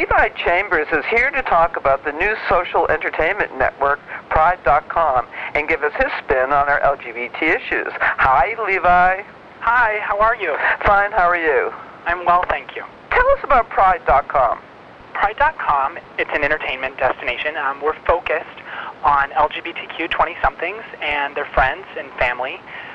Levi Chambers is here to talk about the new social entertainment network, Pride.com, and give us his spin on our LGBT issues. Hi, Levi. Hi, how are you? Fine, how are you? I'm well, thank you. Tell us about Pride.com. Pride.com, it's an entertainment destination. We're focused on LGBTQ 20-somethings and their friends and family.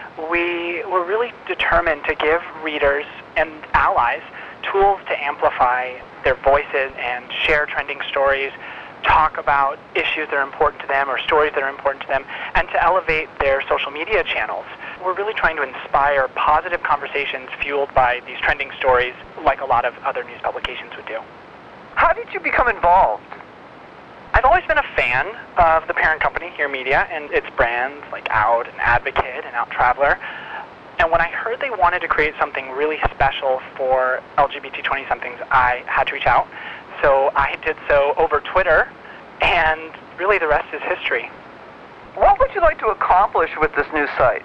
We were really determined to give readers and allies tools to amplify their voices and share trending stories, talk about issues that are important to them or stories that are important to them, and to elevate their social media channels. We're really trying to inspire positive conversations fueled by these trending stories like a lot of other news publications would do. How did you become involved? I've always been a fan of the parent company, Here Media, and its brands like Out and Advocate and Out Traveler. And when I heard they wanted to create something really special for LGBT 20-somethings, I had to reach out. So I did so over Twitter, and really the rest is history. What would you like to accomplish with this new site?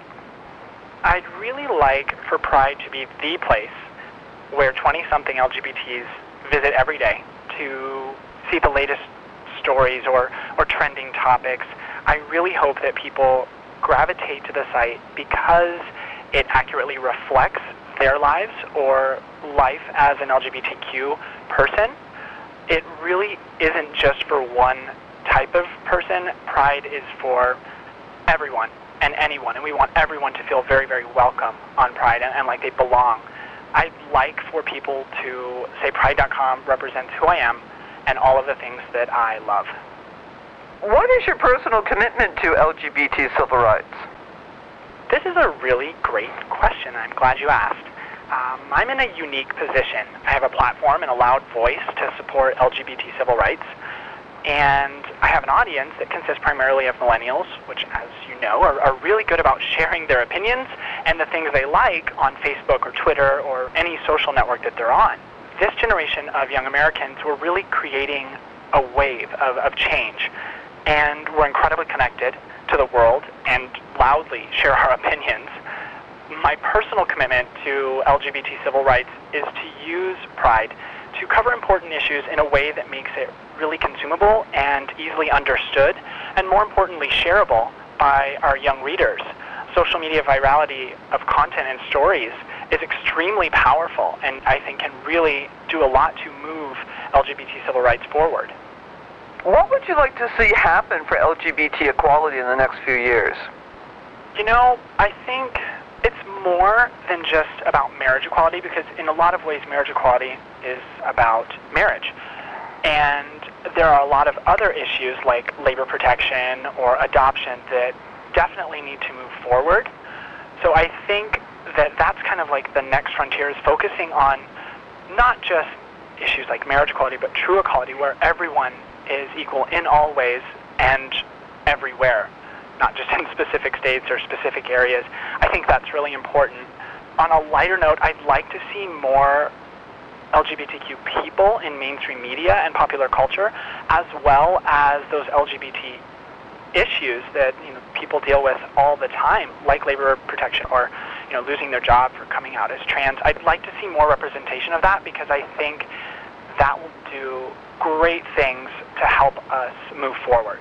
I'd really like for Pride to be the place where 20-something LGBTs visit every day to see the latest stories or trending topics. I really hope that people gravitate to the site because it accurately reflects their lives or life as an LGBTQ person. It really isn't just for one type of person. Pride is for everyone and anyone, and we want everyone to feel very, very welcome on Pride and like they belong. I'd like for people to say Pride.com represents who I am and all of the things that I love. What is your personal commitment to LGBT civil rights? This is a really great question. I'm glad you asked. I'm in a unique position. I have a platform and a loud voice to support LGBT civil rights, and I have an audience that consists primarily of millennials, which, as you know, are really good about sharing their opinions and the things they like on Facebook or Twitter or any social network that they're on. This generation of young Americans, we're really creating a wave of change, and we're incredibly connected to the world and loudly share our opinions. My personal commitment to LGBT civil rights is to use Pride to cover important issues in a way that makes it really consumable and easily understood, and more importantly, shareable by our young readers. Social media virality of content and stories is extremely powerful, and I think can really do a lot to move LGBT civil rights forward. What would you like to see happen for LGBT equality in the next few years? You know, I think it's more than just about marriage equality, because in a lot of ways marriage equality is about marriage. And there are a lot of other issues like labor protection or adoption that definitely need to move forward. So I think that that's kind of like the next frontier, is focusing on not just issues like marriage equality, but true equality, where everyone is equal in all ways and everywhere, not just in specific states or specific areas. I think that's really important. On a lighter note, I'd like to see more LGBTQ people in mainstream media and popular culture, as well as those LGBT issues that people deal with all the time, like labor protection or losing their job for coming out as trans. I'd like to see more representation of that, because I think that will do great things to help us move forward.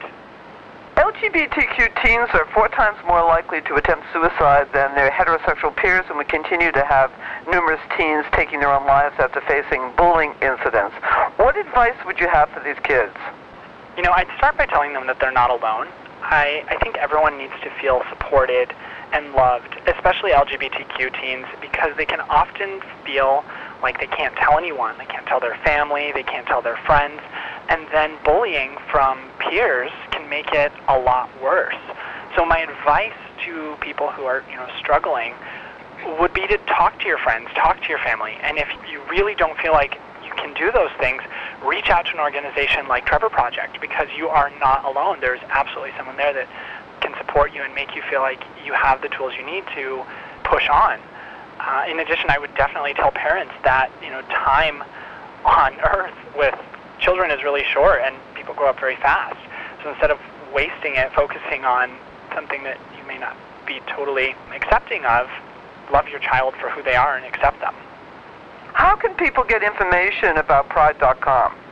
LGBTQ teens are 4 times more likely to attempt suicide than their heterosexual peers, and we continue to have numerous teens taking their own lives after facing bullying incidents. What advice would you have for these kids? I'd start by telling them that they're not alone. I think everyone needs to feel supported and loved, especially LGBTQ teens, because they can often feel like they can't tell anyone. They can't tell their family, they can't tell their friends, and then bullying from peers can make it a lot worse. So my advice to people who are struggling would be to talk to your friends, talk to your family, and if you really don't feel like you can do those things, reach out to an organization like Trevor Project, because you are not alone. There's absolutely someone there that can support you and make you feel like you have the tools you need to push on. In addition, I would definitely tell parents that time on Earth with children is really short, and people grow up very fast. So instead of wasting it focusing on something that you may not be totally accepting of, love your child for who they are and accept them. How can people get information about Pride.com?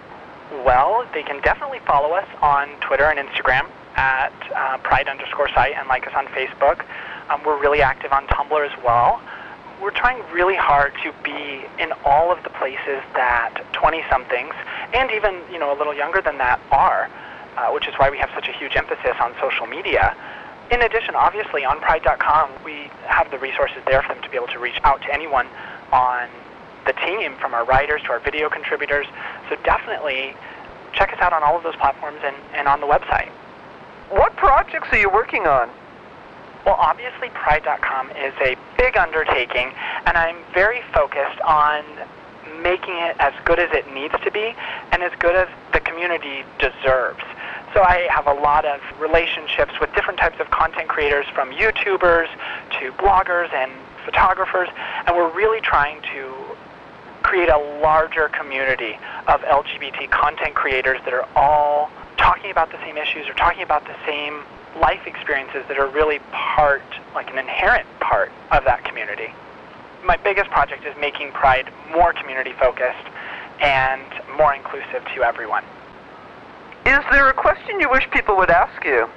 Well, they can definitely follow us on Twitter and Instagram at Pride_site and like us on Facebook. We're really active on Tumblr as well. We're trying really hard to be in all of the places that 20-somethings and even a little younger than that are, which is why we have such a huge emphasis on social media. In addition, obviously, on Pride.com, we have the resources there for them to be able to reach out to anyone on the team, from our writers to our video contributors. So definitely check us out on all of those platforms and on the website. What projects are you working on? Well, obviously, Pride.com is a big undertaking, and I'm very focused on making it as good as it needs to be and as good as the community deserves. So I have a lot of relationships with different types of content creators, from YouTubers to bloggers and photographers, and we're really trying to create a larger community of LGBT content creators that are all talking about the same issues or talking about the same life experiences that are really part, like an inherent part of that community. My biggest project is making Pride more community-focused and more inclusive to everyone. Is there a question you wish people would ask you?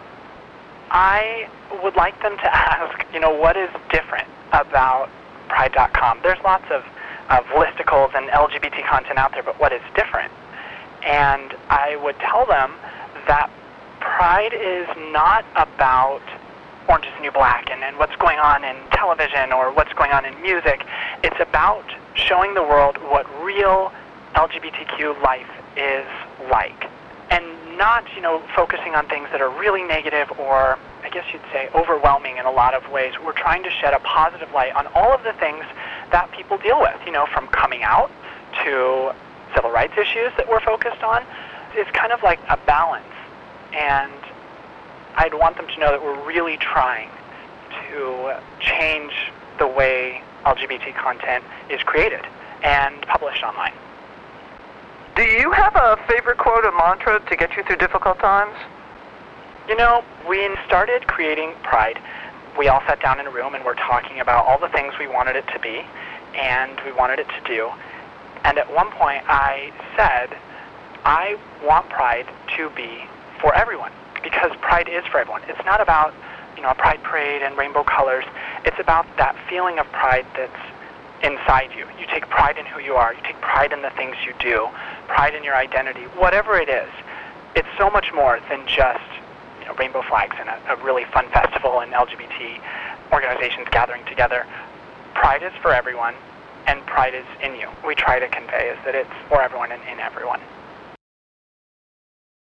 I would like them to ask, what is different about Pride.com? There's lots of listicles and LGBT content out there, but what is different? And I would tell them that Pride is not about Orange is the New Black and what's going on in television or what's going on in music. It's about showing the world what real LGBTQ life is like. And not, focusing on things that are really negative or, I guess you'd say, overwhelming in a lot of ways. We're trying to shed a positive light on all of the things that people deal with, from coming out to civil rights issues that we're focused on. It's kind of like a balance. And I'd want them to know that we're really trying to change the way LGBT content is created and published online. Do you have a favorite quote or mantra to get you through difficult times? We started creating Pride. We all sat down in a room and we're talking about all the things we wanted it to be and we wanted it to do. And at one point I said, I want Pride to be for everyone, because Pride is for everyone. It's not about, a pride parade and rainbow colors. It's about that feeling of pride that's inside you. You take pride in who you are. You take pride in the things you do, pride in your identity, whatever it is. It's so much more than just, rainbow flags and a really fun festival and LGBT organizations gathering together. Pride is for everyone, and pride is in you. We try to convey is that it's for everyone and in everyone.